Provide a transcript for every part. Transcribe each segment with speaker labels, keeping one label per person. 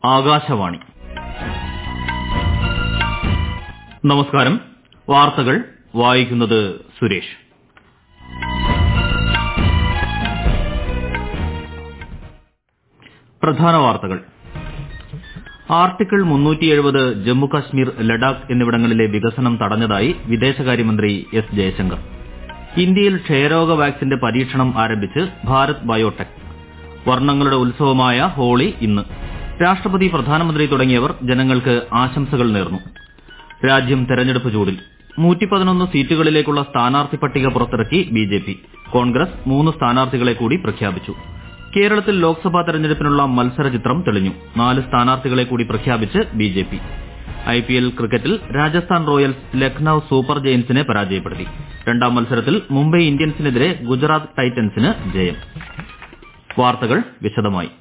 Speaker 1: ആകാശവാണി. നമസ്കാരം. വാർത്തകൾ വായിക്കുന്നത് സുരേഷ്. പ്രധാന വാർത്തകൾ. ആർട്ടിക്കിൾ 370 ജമ്മുകാശ്മീർ, ലഡാക്ക് എന്നിവിടങ്ങളിലെ വികസനം തടഞ്ഞതായി വിദേശകാര്യമന്ത്രി എസ് ജയശങ്കർ. ഇന്ത്യയിൽ ക്ഷയരോഗ വാക്സിന്റെ പരീക്ഷണം ആരംഭിച്ച് ഭാരത് ബയോടെക്. വർണ്ണങ്ങളുടെ ഉത്സവമായ ഹോളി ഇന്ന്. രാഷ്ട്രപതി, പ്രധാനമന്ത്രി തുടങ്ങിയവർ ജനങ്ങൾക്ക് ആശംസകൾ നേർന്നു. രാജ്യം തെരഞ്ഞെടുപ്പ് ചൂടിൽ. 111 സീറ്റുകളിലേക്കുള്ള സ്ഥാനാർത്ഥി പട്ടിക പുറത്തിറക്കി ബിജെപി. കോൺഗ്രസ് 3 സ്ഥാനാർത്ഥികളെ കൂടി പ്രഖ്യാപിച്ചു. കേരളത്തിൽ ലോക്സഭാ തെരഞ്ഞെടുപ്പിനുള്ള മത്സരചിത്രം തെളിഞ്ഞു. 4 സ്ഥാനാർത്ഥികളെ കൂടി പ്രഖ്യാപിച്ച് ബിജെപി. ഐപിഎൽ ക്രിക്കറ്റിൽ രാജസ്ഥാൻ റോയൽസ് ലക്നൌ സൂപ്പർ ജയന്റ്സിനെ പരാജയപ്പെടുത്തി. രണ്ടാം മത്സരത്തിൽ മുംബൈ ഇന്ത്യൻസിനെതിരെ ഗുജറാത്ത് ടൈറ്റൻസിന് ജയം. വാർത്തകൾ വിശദമായി.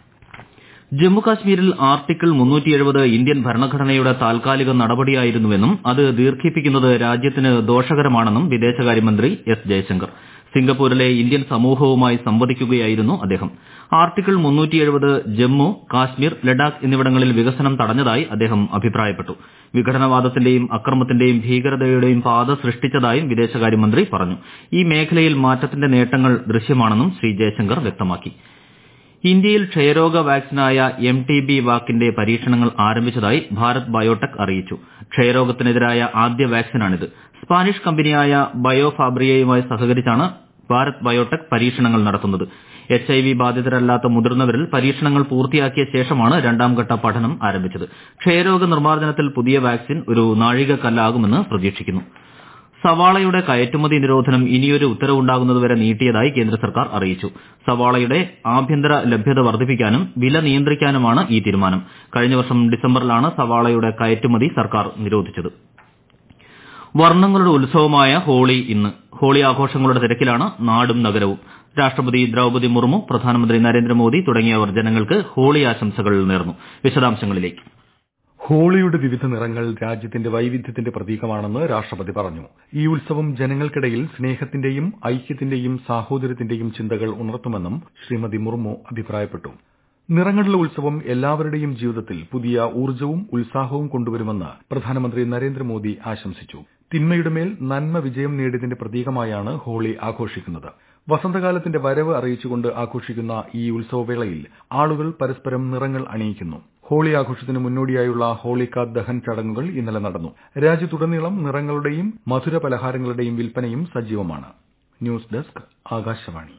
Speaker 1: ജമ്മുകാശ്മീരിൽ ആർട്ടിക്കിൾ 370 ഇന്ത്യൻ ഭരണഘടനയുടെ താൽക്കാലിക നടപടിയായിരുന്നുവെന്നും അത് ദീർഘിപ്പിക്കുന്നത് രാജ്യത്തിന് ദോഷകരമാണെന്നും വിദേശകാര്യമന്ത്രി എസ് ജയശങ്കർ. സിംഗപ്പൂരിലെ ഇന്ത്യൻ സമൂഹവുമായി സംവദിക്കുകയായിരുന്നു അദ്ദേഹം. ആർട്ടിക്കിൾ 370 ജമ്മു, കാശ്മീർ, ലഡാക്ക് എന്നിവിടങ്ങളിൽ വികസനം തടഞ്ഞതായി അദ്ദേഹം അഭിപ്രായപ്പെട്ടു. വിഘടനവാദത്തിന്റെയും അക്രമത്തിന്റെയും ഭീകരതയുടെയും പാത സൃഷ്ടിച്ചതായും വിദേശകാര്യമന്ത്രി പറഞ്ഞു. ഈ മേഖലയിൽ മാറ്റത്തിന്റെ നേട്ടങ്ങൾ ദൃശ്യമാണെന്നും ശ്രീ ജയശങ്കർ വ്യക്തമാക്കി. ഇന്ത്യയിൽ ക്ഷയരോഗ വാക്സിനായ MTB വാക്കിന്റെ പരീക്ഷണങ്ങൾ ആരംഭിച്ചതായി ഭാരത് ബയോടെക് അറിയിച്ചു. ക്ഷയരോഗത്തിനെതിരായ ആദ്യ വാക്സിനാണിത്. സ്പാനിഷ് കമ്പനിയായ ബയോഫാബ്രിയയുമായി സഹകരിച്ചാണ് ഭാരത് ബയോടെക് പരീക്ഷണങ്ങൾ നടത്തുന്നത്. HIV ബാധിതരല്ലാത്ത മുതിർന്നവരിൽ പരീക്ഷണങ്ങൾ പൂർത്തിയാക്കിയ ശേഷമാണ് രണ്ടാംഘട്ട പഠനം ആരംഭിച്ചത്. ക്ഷയരോഗ നിർമ്മാർജ്ജനത്തിൽ പുതിയ വാക്സിൻ ഒരു നാഴികക്കല്ലാകുമെന്ന് പ്രതീക്ഷിക്കുന്നു. സവാളയുടെ കയറ്റുമതി നിരോധനം ഇനിയൊരു ഉത്തരവുണ്ടാകുന്നതുവരെ നീട്ടിയതായി കേന്ദ്ര സർക്കാർ അറിയിച്ചു. സവാളയുടെ ആഭ്യന്തര ലഭ്യത വർദ്ധിപ്പിക്കാനും വില നിയന്ത്രിക്കാനുമാണ് ഈ തീരുമാനം. കഴിഞ്ഞ വർഷം ഡിസംബറിലാണ് സവാളയുടെ കയറ്റുമതി സർക്കാർ നിരോധിച്ചത്. വർണ്ണങ്ങളുടെ ഉത്സവമായ ഹോളി ഇന്ന്. ഹോളി ആഘോഷങ്ങളുടെ തിരക്കിലാണ് നാടും നഗരവും. രാഷ്ട്രപതി ദ്രൌപദി മുർമു, പ്രധാനമന്ത്രി നരേന്ദ്രമോദി തുടങ്ങിയവർ ജനങ്ങൾക്ക് ഹോളി ആശംസകൾ നേർന്നു. വിശദാംശങ്ങളിലേക്ക്.
Speaker 2: ഹോളിയുടെ വിവിധ നിറങ്ങൾ രാജ്യത്തിന്റെ വൈവിധ്യത്തിന്റെ പ്രതീകമാണെന്ന് രാഷ്ട്രപതി പറഞ്ഞു. ഈ ഉത്സവം ജനങ്ങൾക്കിടയിൽ സ്നേഹത്തിന്റെയും ഐക്യത്തിന്റെയും സാഹോദര്യത്തിന്റെയും ചിന്തകൾ ഉണർത്തുമെന്നും ശ്രീമതി മുർമു അഭിപ്രായപ്പെട്ടു. നിറങ്ങളുടെ ഉത്സവം എല്ലാവരുടെയും ജീവിതത്തിൽ പുതിയ ഊർജ്ജവും ഉത്സാഹവും കൊണ്ടുവരുമെന്ന് പ്രധാനമന്ത്രി നരേന്ദ്രമോദി ആശംസിച്ചു. തിന്മയുടെ മേൽ നന്മ വിജയം നേടിയതിന്റെ പ്രതീകമായാണ് ഹോളി ആഘോഷിക്കുന്നത്. വസന്തകാലത്തിന്റെ വരവ് അറിയിച്ചുകൊണ്ട് ആഘോഷിക്കുന്ന ഈ ഉത്സവവേളയിൽ ആളുകൾ പരസ്പരം നിറങ്ങൾ അണിയിക്കുന്നു. ഹോളി ആഘോഷത്തിന് മുന്നോടിയായുള്ള ഹോളികാ ദഹൻ ചടങ്ങുകൾ ഇന്നലെ നടന്നു. രാജ്യത്തുടനീളം നിറങ്ങളുടെയും മധുര പലഹാരങ്ങളുടെയും വിൽപ്പനയും സജീവമാണ്. News desk, Akashvani.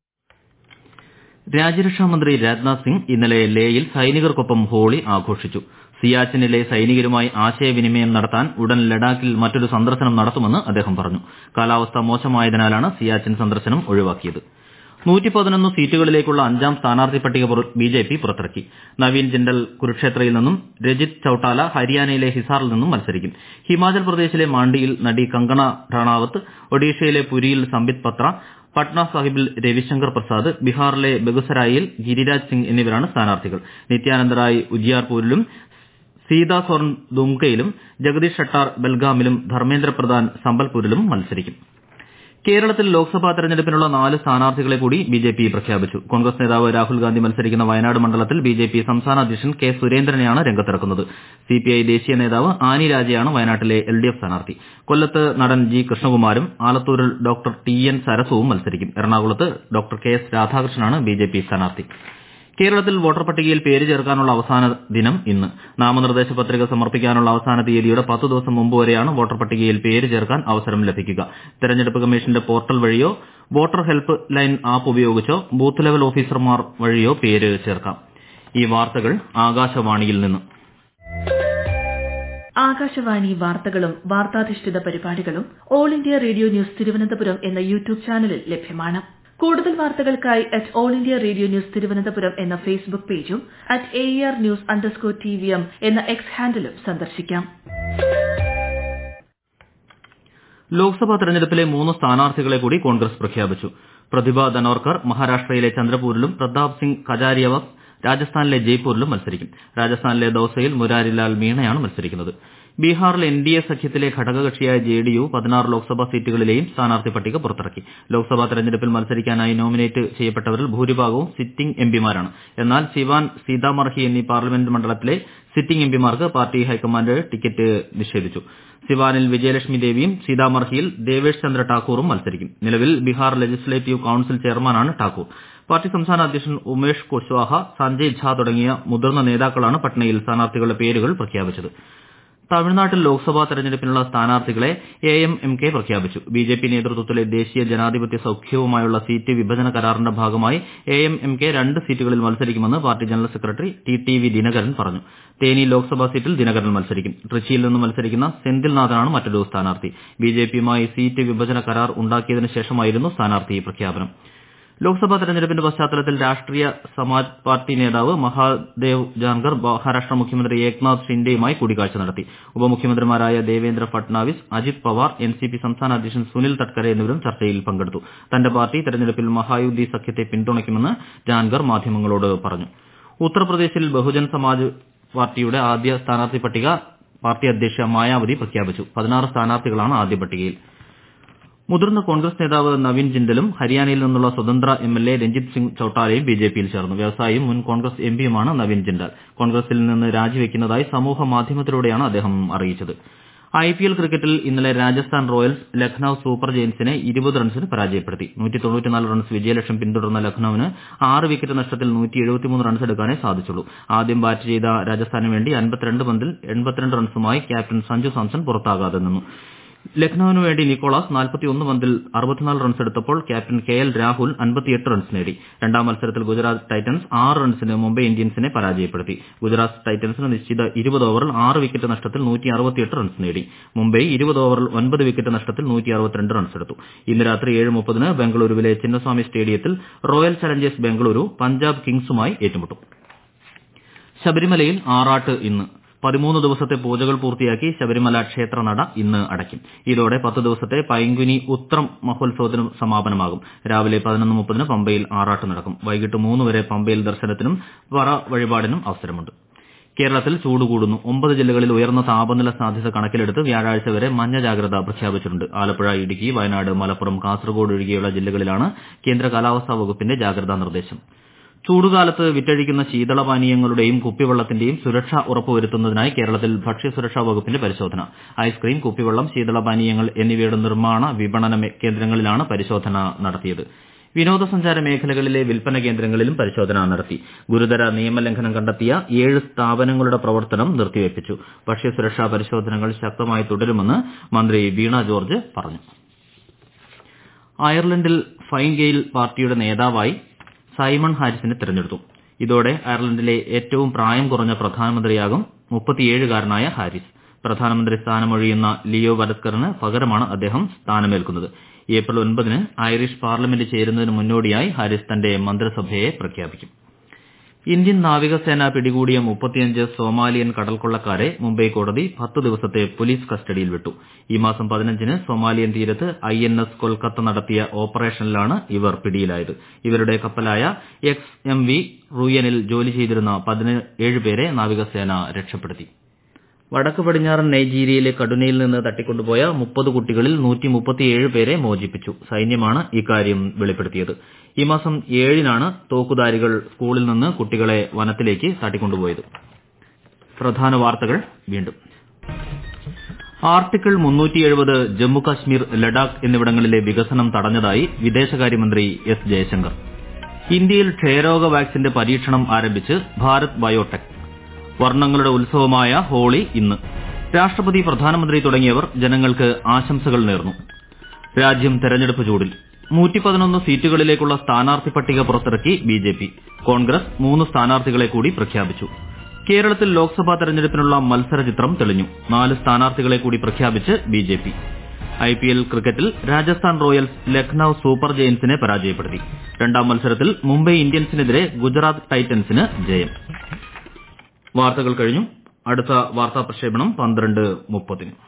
Speaker 1: രാജ്യരക്ഷാമന്ത്രി രാജ്നാഥ് സിംഗ് ഇന്നലെ ലേയിൽ സൈനികർക്കൊപ്പം ഹോളി ആഘോഷിച്ചു. സിയാച്ചിനിലെ സൈനികരുമായി ആശയവിനിമയം നടത്താൻ ഉടൻ ലഡാക്കിൽ മറ്റൊരു സന്ദർശനം നടത്തുമെന്ന് അദ്ദേഹം പറഞ്ഞു. കാലാവസ്ഥ മോശമായതിനാലാണ് സിയാച്ചിൻ സന്ദർശനം ഒഴിവാക്കിയത്. 111 സീറ്റുകളിലേക്കുള്ള 5ാം സ്ഥാനാർത്ഥി പട്ടിക ബിജെപി പുറത്തിറക്കി. നവീൻ ജിണ്ടൽ കുരുക്ഷേത്രയിൽ നിന്നും, രജിത് ചൌട്ടാല ഹരിയാനയിലെ ഹിസാറിൽ നിന്നും മത്സരിക്കും. ഹിമാചൽ പ്രദേശിലെ മാണ്ഡിയിൽ നടി കങ്കണ റണാവത്ത്, ഒഡീഷയിലെ പുരിയിൽ സംബിത് പത്ര, പട്ന സാഹിബിൽ രവിശങ്കർ പ്രസാദ്, ബീഹാറിലെ ബെഗുസരായിൽ ഗിരിരാജ് സിംഗ് എന്നിവരാണ് സ്ഥാനാർത്ഥികൾ. നിത്യാനന്ദ റായ് ഉജിയാർപൂരിലും, സീതാ സോറൻ ദുംകയിലും, ജഗദീഷ് ഷട്ടാർ ബൽഗാമിലും, ധർമ്മേന്ദ്ര പ്രധാൻ സംബൽപൂരിലും മത്സരിക്കും. കേരളത്തിൽ ലോക്സഭാ തെരഞ്ഞെടുപ്പിനുള്ള 4 സ്ഥാനാർത്ഥികളെ കൂടി ബിജെപി പ്രഖ്യാപിച്ചു. കോൺഗ്രസ് നേതാവ് രാഹുൽ ഗാന്ധി മത്സരിക്കുന്ന വയനാട് മണ്ഡലത്തിൽ ബിജെപി സംസ്ഥാന അധ്യക്ഷൻ കെ സുരേന്ദ്രനെയാണ് രംഗത്തിറക്കുന്നത്. സിപിഐ ദേശീയ നേതാവ് ആനി രാജയാണ് വയനാട്ടിലെ LDF സ്ഥാനാർത്ഥി. കൊല്ലത്ത് നടൻ ജി കൃഷ്ണകുമാരും ആലത്തൂരിൽ ഡോക്ടർ TN സരസുവും മത്സരിക്കും. എറണാകുളത്ത് ഡോക്ടർ KS രാധാകൃഷ്ണനാണ് ബിജെപി സ്ഥാനാർത്ഥി. കേരളത്തിൽ വോട്ടർ പട്ടികയിൽ പേര് ചേർക്കാനുള്ള അവസാന ദിനം ഇന്ന്. നാമനിർദ്ദേശ പത്രിക സമർപ്പിക്കാനുള്ള അവസാന തീയതിയുടെ 10 ദിവസം മുമ്പ് വരെയാണ് വോട്ടർ പട്ടികയിൽ പേര് ചേർക്കാൻ അവസരം ലഭിക്കുക. തെരഞ്ഞെടുപ്പ് കമ്മീഷന്റെ പോർട്ടൽ വഴിയോ വോട്ടർ ഹെൽപ്പ് ലൈൻ ആപ്പ് ഉപയോഗിച്ചോ ബൂത്ത് ലെവൽ ഓഫീസർമാർ വഴിയോ പേര് ചേർക്കാം. ഈ വാർത്തകൾ ആകാശവാണിയിൽ നിന്ന്.
Speaker 3: ആകാശവാണി വാർത്തകളും വാർത്താധിഷ്ഠിത പരിപാടികളും All India Radio News Thiruvananthapuram എന്ന യൂട്യൂബ് ചാനലിൽ ലഭ്യമാണ്. കൂടുതൽ വാർത്തകൾക്കായി @All India Radio News Thiruvananthapuram എന്ന ഫേസ്ബുക്ക് പേജും @AER_News_TVM എന്ന എക്സ് ഹാൻഡിലും സന്ദർശിക്കാം.
Speaker 1: ലോക്സഭാ തെരഞ്ഞെടുപ്പിലെ 3 സ്ഥാനാർത്ഥികളെ കൂടി കോൺഗ്രസ് പ്രഖ്യാപിച്ചു. പ്രതിഭ ധനോർക്കർ മഹാരാഷ്ട്രയിലെ ചന്ദ്രപൂരിലും, പ്രതാപ് സിംഗ് കജാരിയവസ് രാജസ്ഥാനിലെ ജയ്പൂരിലും മത്സരിക്കും. രാജസ്ഥാനിലെ ദൌസയിൽ മുരാരിലാൽ മീണയാണ് മത്സരിക്കുന്നത്. ബീഹാറിൽ എൻഡിഎ സഖ്യത്തിലെ ഘടകകക്ഷിയായ ജെഡിയു 16 ലോക്സഭാ സീറ്റുകളിലെയും സ്ഥാനാർത്ഥി പട്ടിക പുറത്തിറക്കി. ലോക്സഭാ തെരഞ്ഞെടുപ്പിൽ മത്സരിക്കാനായി നോമിനേറ്റ് ചെയ്യപ്പെട്ടവരിൽ ഭൂരിഭാഗവും സിറ്റിംഗ് എംപിമാരാണ്. എന്നാൽ സിവാൻ, സീതാമർഹി എന്നീ പാർലമെന്റ് മണ്ഡലത്തിലെ സിറ്റിംഗ് എംപിമാർക്ക് പാർട്ടി ഹൈക്കമാൻഡ് ടിക്കറ്റ് നിഷേധിച്ചു. സിവാനിൽ വിജയലക്ഷ്മി ദേവിയും സീതാമർഹിയിൽ ദേവേഷ് ചന്ദ്ര ഠാക്കൂറും മത്സരിക്കും. നിലവിൽ ബീഹാർ ലെജിസ്ലേറ്റീവ് കൌൺസിൽ ചെയർമാനാണ് ഠാക്കൂർ. പാർട്ടി സംസ്ഥാന അധ്യക്ഷൻ ഉമേഷ് കുശ്വാഹ, സഞ്ജയ് ഝാ തുടങ്ങിയ മുതിർന്ന നേതാക്കളാണ് പട്നയിൽ സ്ഥാനാർത്ഥികളുടെ പേരുകൾ പ്രഖ്യാപിച്ചത്. തമിഴ്നാട്ടിൽ ലോക്സഭാ തെരഞ്ഞെടുപ്പിനുള്ള സ്ഥാനാർത്ഥികളെ എഐഎംഎംകെ പ്രഖ്യാപിച്ചു. ബിജെപി നേതൃത്വത്തിലെ ദേശീയ ജനാധിപത്യ സഖ്യവുമായുള്ള സീറ്റ് വിഭജന കരാറിന്റെ ഭാഗമായി എഐഎംഎംകെ 2 സീറ്റുകളിൽ മത്സരിക്കുമെന്ന് party general secretary TTV Dhinakaran പറഞ്ഞു. തേനി ലോക്സഭാ സീറ്റിൽ ദിനകരൻ മത്സരിക്കും. ട്രിച്ചിയിൽ നിന്ന് മത്സരിക്കുന്ന സെന്തിൽനാഥനാണ് മറ്റൊരു സ്ഥാനാർത്ഥി. ബിജെപിയുമായി സീറ്റ് വിഭജന കരാർ ഉണ്ടാക്കിയതിനു ശേഷമായിരുന്നു സ്ഥാനാർത്ഥി പ്രഖ്യാപനം. ലോക്സഭാ തെരഞ്ഞെടുപ്പിന്റെ പശ്ചാത്തലത്തിൽ രാഷ്ട്രീയ സമാജ് പാർട്ടി നേതാവ് മഹാദേവ് ജാൻഗർ മഹാരാഷ്ട്ര മുഖ്യമന്ത്രി ഏക്നാഥ് ഷിൻഡെയുമായി കൂടിക്കാഴ്ച നടത്തി. ഉപമുഖ്യമന്ത്രിമാരായ ദേവേന്ദ്ര ഫട്നാവിസ്, അജിത് പവാർ, എൻസിപി സംസ്ഥാന അധ്യക്ഷൻ സുനിൽ തട്കരെ എന്നിവരും ചർച്ചയിൽ പങ്കെടുത്തു. തന്റെ പാർട്ടി തെരഞ്ഞെടുപ്പിൽ മഹായുതി സഖ്യത്തെ പിന്തുണയ്ക്കുമെന്ന് ജാൻഗർ മാധ്യമങ്ങളോട് പറഞ്ഞു. ഉത്തർപ്രദേശിൽ ബഹുജൻ സമാജ് പാർട്ടിയുടെ ആദ്യ സ്ഥാനാർത്ഥി പട്ടിക പാർട്ടി അധ്യക്ഷ മായാവതി പ്രഖ്യാപിച്ചു. 16 സ്ഥാനാർത്ഥികളാണ് ആദ്യ പട്ടികയിൽ. മുതിർന്ന കോൺഗ്രസ് നേതാവ് നവീൻ ജിൻഡലും ഹരിയാനയിൽ നിന്നുള്ള സ്വതന്ത്ര എംഎൽഎ രഞ്ജിത് സിംഗ് ചൌട്ടാലയും ബിജെപിയിൽ ചേർന്നു. വ്യവസായിയും മുൻ കോൺഗ്രസ് എംപിയുമാണ് നവീൻ ജിൻഡാൽ. കോൺഗ്രസിൽ നിന്ന് രാജിവെക്കുന്നതായി സമൂഹ മാധ്യമത്തിലൂടെയാണ് അദ്ദേഹം അറിയിച്ചത്. ഐപിഎൽ ക്രിക്കറ്റിൽ ഇന്നലെ രാജസ്ഥാൻ റോയൽസ് ലക്നൌ സൂപ്പർ ജയന്റ്സിനെ 20 റൺസിന് പരാജയപ്പെടുത്തി. 194 റൺസ് വിജയലക്ഷ്യം പിന്തുടർന്ന ലക്നൌവിന് 6 വിക്കറ്റ് നഷ്ടത്തിൽ 173 റൺസ് എടുക്കാനേ സാധിച്ചുള്ളൂ. ആദ്യം ബാറ്റ് ചെയ്ത രാജസ്ഥാനു വേണ്ടി 52 പന്തിൽ 82 റൺസുമായി ക്യാപ്റ്റൻ സഞ്ജു സാംസൺ പുറത്താകാതെ നിന്നു. ലക്നൌവിനു വേണ്ടി നിക്കോളാസ് 41 പന്തിൽ 64 റൺസ് എടുത്തപ്പോൾ ക്യാപ്റ്റൻ കെഎൽ രാഹുൽ 58 റൺസ് നേടി. രണ്ടാം മത്സരത്തിൽ ഗുജറാത്ത് ടൈറ്റൻസ് 6 റൺസിന് മുംബൈ ഇന്ത്യൻസിനെ പരാജയപ്പെടുത്തി. ഗുജറാത്ത് ടൈറ്റൻസിന് നിശ്ചിത 20 ഓവറിൽ 6 വിക്കറ്റ് നഷ്ടത്തിൽ 168 റൺസ് നേടി. മുംബൈ 20 ഓവറിൽ 9 വിക്കറ്റ് നഷ്ടത്തിൽ 162 റൺസ് എടുത്തു. ഇന്ന് രാത്രി 7:30 ബംഗളൂരുവിലെ ചിന്നസ്വാമി സ്റ്റേഡിയത്തിൽ റോയൽ ചലഞ്ചേഴ്സ് ബംഗളൂരു പഞ്ചാബ് കിങ്സുമായി ഏറ്റുമുട്ടും. ശബരിമലയിൽ ആറാട്ട് ഇന്ന്. 13 ദിവസത്തെ പൂജകൾ പൂർത്തിയാക്കി ശബരിമല ക്ഷേത്രനട ഇന്ന് അടയ്ക്കും. ഇതോടെ 10 ദിവസത്തെ പൈങ്കുനി ഉത്രം മഹോത്സവത്തിന് സമാപനമാകും. രാവിലെ 11:30 പമ്പയിൽ ആറാട്ട് നടക്കും. വൈകിട്ട് 3 വരെ പമ്പയിൽ ദർശനത്തിനും പറ വഴിപാടിനും അവസരമുണ്ട്. കേരളത്തിൽ ചൂട് കൂടുന്നു. 9 ജില്ലകളിൽ ഉയർന്ന താപനില സാധ്യത കണക്കിലെടുത്ത് വ്യാഴാഴ്ച വരെ മഞ്ഞ ജാഗ്രത പ്രഖ്യാപിച്ചിട്ടുണ്ട്. ആലപ്പുഴ, ഇടുക്കി, വയനാട്, മലപ്പുറം, കാസർഗോഡ് ഒഴികെയുള്ള ജില്ലകളിലാണ് കേന്ദ്ര കാലാവസ്ഥാ വകുപ്പിന്റെ ജാഗ്രതാ നിർദ്ദേശം. ചൂടുകാലത്ത് വിറ്റഴിക്കുന്ന ശീതളപാനീയങ്ങളുടെയും കുപ്പിവെള്ളത്തിന്റെയും സുരക്ഷ ഉറപ്പുവരുത്തുന്നതിനായി കേരളത്തിൽ ഭക്ഷ്യസുരക്ഷാ വകുപ്പിന്റെ പരിശോധന. ഐസ്ക്രീം, കുപ്പിവെള്ളം, ശീതളപാനീയങ്ങൾ എന്നിവയുടെ നിർമ്മാണ, വിപണന കേന്ദ്രങ്ങളിലാണ് പരിശോധന നടത്തിയത്. വിനോദസഞ്ചാര മേഖലകളിലെ വിൽപ്പന കേന്ദ്രങ്ങളിലും പരിശോധന നടത്തി. ഗുരുതര നിയമലംഘനം കണ്ടെത്തിയ 7 സ്ഥാപനങ്ങളുടെ പ്രവർത്തനം നിർത്തിവെപ്പിച്ചു. ഭക്ഷ്യസുരക്ഷാ പരിശോധനകൾ ശക്തമായി തുടരുമെന്ന് മന്ത്രി വീണ ജോർജ് പറഞ്ഞു. അയർലൻഡിൽ ഫൈൻ ഗെയിൽ പാർട്ടിയുടെ നേതാവായി സൈമൺ ഹാരിസിനെ തെരഞ്ഞെടുത്തു. ഇതോടെ അയർലൻഡിലെ ഏറ്റവും പ്രായം കുറഞ്ഞ പ്രധാനമന്ത്രിയാകും 37-കാരനായ ഹാരിസ്. പ്രധാനമന്ത്രി സ്ഥാനമൊഴിയുന്ന ലിയോ വരദ്കറിന് പകരമാണ് അദ്ദേഹം സ്ഥാനമേൽക്കുന്നത്. ഏപ്രിൽ 9 ഐറിഷ് പാർലമെന്റ് ചേരുന്നതിന് മുന്നോടിയായി ഹാരിസ് തന്റെ മന്ത്രിസഭയെ പ്രഖ്യാപിക്കും. ഇന്ത്യൻ നാവികസേന പിടികൂടിയ 35 സോമാലിയൻ കടൽക്കൊള്ളക്കാരെ മുംബൈ കോടതി 10 ദിവസത്തെ പോലീസ് കസ്റ്റഡിയിൽ വിട്ടു. ഈ മാസം 15-ന് സോമാലിയൻ തീരത്ത് INS കൊൽക്കത്ത നടത്തിയ ഓപ്പറേഷനിലാണ് ഇവർ പിടിയിലായത്. ഇവരുടെ കപ്പലായ XMV റൂയനിൽ ജോലി ചെയ്തിരുന്ന 17 പേരെ നാവികസേന രക്ഷപ്പെടുത്തി. വടക്ക് പടിഞ്ഞാറൻ നൈജീരിയയിലെ കഡുനയിൽ നിന്ന് തട്ടിക്കൊണ്ടുപോയ 30 കുട്ടികളിൽ 137 പേരെ മോചിപ്പിച്ചു. സൈന്യമാണ് ഇക്കാര്യം വെളിപ്പെടുത്തിയത്. ഈ മാസം 7-നാണ് തോക്കുധാരികൾ സ്കൂളിൽ നിന്ന് കുട്ടികളെ വനത്തിലേക്ക് തട്ടിക്കൊണ്ടുപോയത്. പ്രധാന വാർത്തകൾ വീണ്ടും. ആർട്ടിക്കിൾ 370 ജമ്മു കശ്മീർ, ലഡാക്ക് എന്നിവിടങ്ങളിലെ വികസനം തടഞ്ഞതായി വിദേശകാര്യമന്ത്രി S. ജയശങ്കർ. ഇന്ത്യയിൽ ക്ഷയരോഗ വാക്സിന്റെ പരീക്ഷണം ആരംഭിച്ച് ഭാരത് ബയോടെക്. വർണ്ണങ്ങളുടെ ഉത്സവമായ ഹോളി ഇന്ന്. രാഷ്ട്രപതി, പ്രധാനമന്ത്രി തുടങ്ങിയവർ ജനങ്ങൾക്ക് ആശംസകൾ നേർന്നു. രാജ്യം തെരഞ്ഞെടുപ്പ് ചൂടിൽ. 111 സീറ്റുകളിലേക്കുള്ള സ്ഥാനാർത്ഥി പട്ടിക പുറത്തിറക്കി ബിജെപി. കോൺഗ്രസ് 3 സ്ഥാനാർത്ഥികളെ കൂടി പ്രഖ്യാപിച്ചു. കേരളത്തിൽ ലോക്സഭാ തെരഞ്ഞെടുപ്പിനുള്ള മത്സരചിത്രം തെളിഞ്ഞു. 4 സ്ഥാനാർത്ഥികളെ കൂടി പ്രഖ്യാപിച്ച് ബിജെപി. ഐപിഎൽ ക്രിക്കറ്റിൽ രാജസ്ഥാൻ റോയൽസ് ലക്നൌ സൂപ്പർ ജയന്റ്സിനെ പരാജയപ്പെടുത്തി. രണ്ടാം മത്സരത്തിൽ മുംബൈ ഇന്ത്യൻസിനെതിരെ ഗുജറാത്ത് ടൈറ്റൻസിന് ജയം. വാർത്തകൾ കഴിഞ്ഞു. അടുത്ത വാർത്താ പ്രക്ഷേപണം 12:30.